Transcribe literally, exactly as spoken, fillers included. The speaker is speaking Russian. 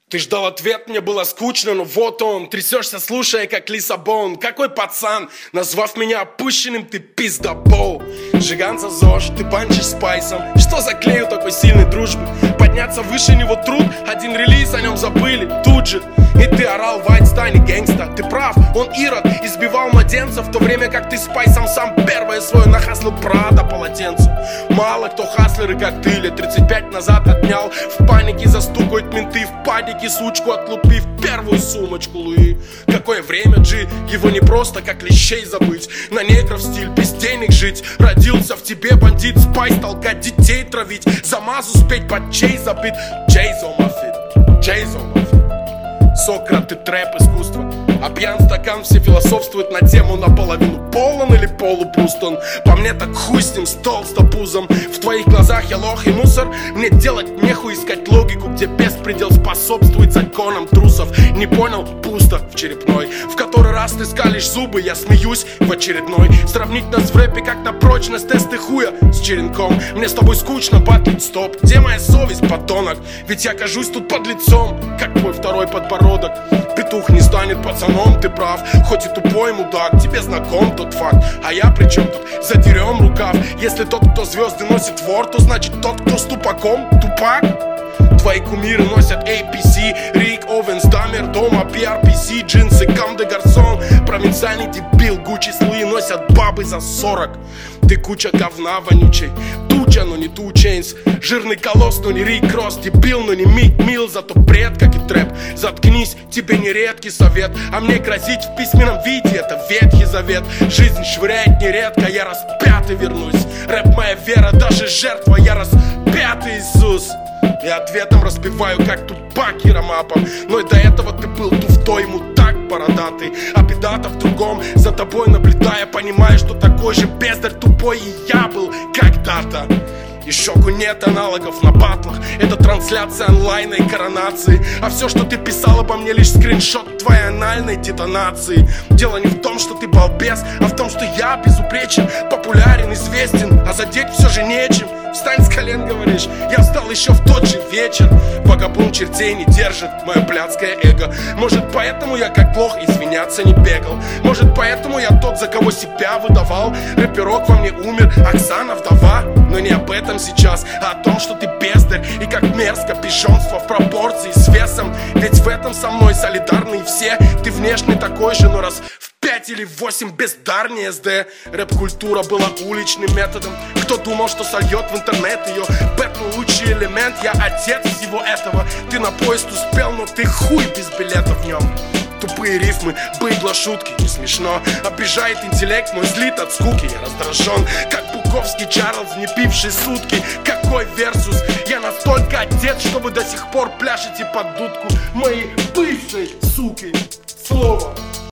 Ты ждал ответ, мне было скучно, но вот он. Трясешься, слушая, как Лиссабон. Какой пацан, назвав меня опущенным, ты пиздобол. Жиганца ЗОЖ, ты банчишь спайсом. Что за клей у такой сильной дружбы? Подняться выше него труд, один релиз, о нем забыли тут же. И ты орал, Вайт, стань гэнгста. Ты прав, он ирод, избивал младенцев, в то время как ты спайсом сам первое свое нахаслил Прада полотенце. Мало кто хаслеры, как ты, лет тридцать пять назад отнял. В панике застукают менты, в падике сучку отлупив первую сумочку Луи. Какое время, Джи, его не просто как клещей забыть. На негров стиль, без денег жить. Родился в тебе бандит, спайс, толкать детей травить. За мазу спеть под чей забит. Джейзо мафит, Джейзо мафит. Сократ и трэп искусство. А пьян стакан, все философствуют на тему наполовину полон или полупуст он. По мне так хуй с ним, с толстопузом. В твоих глазах я лох и мусор. Мне делать нехуй, искать логику, где беспредел способствует законам трусов. Не понял? Пусто в черепной. В который раз ты скалишь зубы, я смеюсь в очередной. Сравнить нас в рэпе как на прочность тесты хуя с черенком. Мне с тобой скучно батлить, стоп. Где моя совесть, подонок? Ведь я кажусь тут под лицом, как твой второй подбородок. Петух не станет пацаном, ты прав. Хоть и тупой мудак, тебе знаком тот факт. А я при чем тут? Задерем рукав. Если тот, кто звезды носит вор, то значит тот, кто с тупаком тупак. Твои кумиры носят эй пи си, Рик Овенс, Дамер, дома, пи ар пи си, джинсы, Кам де Гарсон. Провинциальный дебил, Гуччи слои носят бабы за сорок. Ты куча говна вонючей, туча, но не ту Чейнс. Жирный колосс, но не Рик Росс, дебил, но не Мик Мил, зато бред, как и трэп. Заткнись, тебе не редкий совет, а мне грозить в письменном виде — это Ветхий Завет. Жизнь швыряет нередко, я распятый вернусь. Рэп моя вера, даже жертва, я распятый Иисус. И ответом распеваю, как Тупак и Рамапом. Но и до этого ты был туфтой, мудак бородатый. А беда-то в другом, за тобой наблюдая, понимаю, что такой же бездарь тупой и я был когда-то. И шоку нет аналогов на батлах. Это трансляция онлайна и коронации. А все, что ты писал обо мне, лишь скриншот твоей анальной детонации. Дело не в том, что ты балбес, а в том, что я безупречен, популярен, известен, а задеть все же нечем. Встань с колен, говоришь, я встал еще в тот же вечер. Вагабун чертей не держит мое блядское эго. Может, поэтому я как лох извиняться не бегал. Может, поэтому я тот, за кого себя выдавал. Рэперок во мне умер, Оксана вдова. Но не об этом сейчас, а о том, что ты бездарь. И как мерзко пижонство в пропорции с весом. Ведь в этом со мной солидарны все. Ты внешне такой же, но раз в пять или в восемь бездарнее СД. Рэп-культура была уличным методом. Кто думал, что сольет в интернет ее? Бэтл лучший элемент, я отец всего этого. Ты на поезд успел, но ты хуй без билета в нем. Тупые рифмы, быдло, шутки, не смешно. Обижает интеллект, мой злит от скуки. Я раздражен, как Буковский Чарльз, не пивший сутки. Какой версус? Я настолько отец, что вы до сих пор пляшете под дудку моей бывшей суки. Слово.